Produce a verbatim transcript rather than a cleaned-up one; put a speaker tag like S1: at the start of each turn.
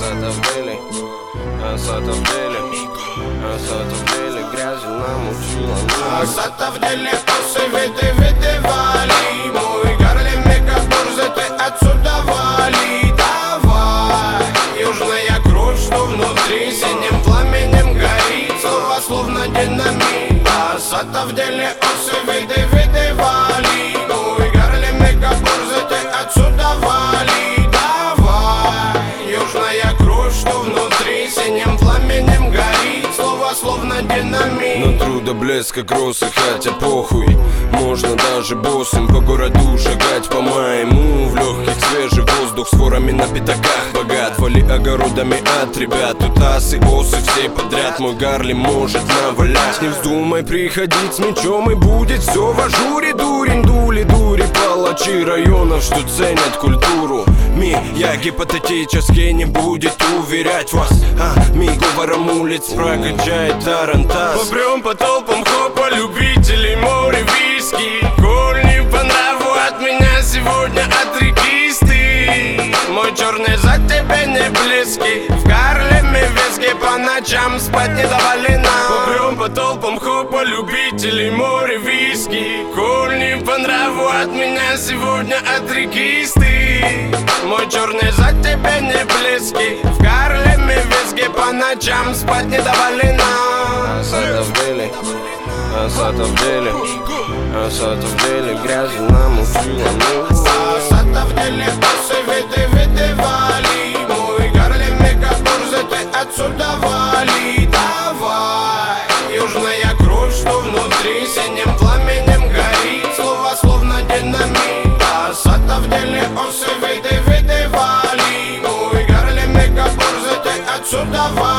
S1: Асата в деле, Асата в деле, Асата в деле, грязи намучила.
S2: Асата в деле, косы виды видывали. Мой Гарли мегабурзы, ты отсюда вали. Давай, южная кровь, что внутри синим пламенем горит. Слова словно динамит. Асата в деле, косы виды видывали. Мой Гарли мегабурзы, ты отсюда вали. Давай, южная кровь, что внутри синим пламенем горит. Слова словно динамит.
S1: Но труда блеска кроссы, хотя похуй. Можно даже боссом по городу шагать по-моему. В легких свежий воздух с ворами на пятаках богат. Вали огородами от ребят, тут асы, осы, все подряд. Мой Гарли может навалять. Не вздумай приходить с мечом, и будет все в ажуре. Дурень, дули, дури, палачи районов, что ценят культуру. Ми, я гипотетически не будет уверять вас. А, ми говором улиц прокачает тарантас.
S2: Попрем по толпам хопа, любителей море виски. Коль не по нраву от меня сегодня отрекисты. Мой черный зад тебе не близкий. В Гарлеме виски по ночам спать не доволена. Попрем по толпам хопа, любителей море виски. Коль не по нраву от меня сегодня отрекисты. Мой черный зад тебе не близкий. В Гарлеме виски по ночам спать не доволена.
S1: Асата в деле, Асата в деле, Асата в деле, грязи намучила.
S2: Асата в деле, косы виды видывали. Мой Гарли мегабурзы, ты отсюда вали. Давай, южная кровь, что внутри синим пламенем горит. Слова словно динамит. Асата в деле, косы виды видывали. Мой Гарли мегабурзы, ты отсюда вали.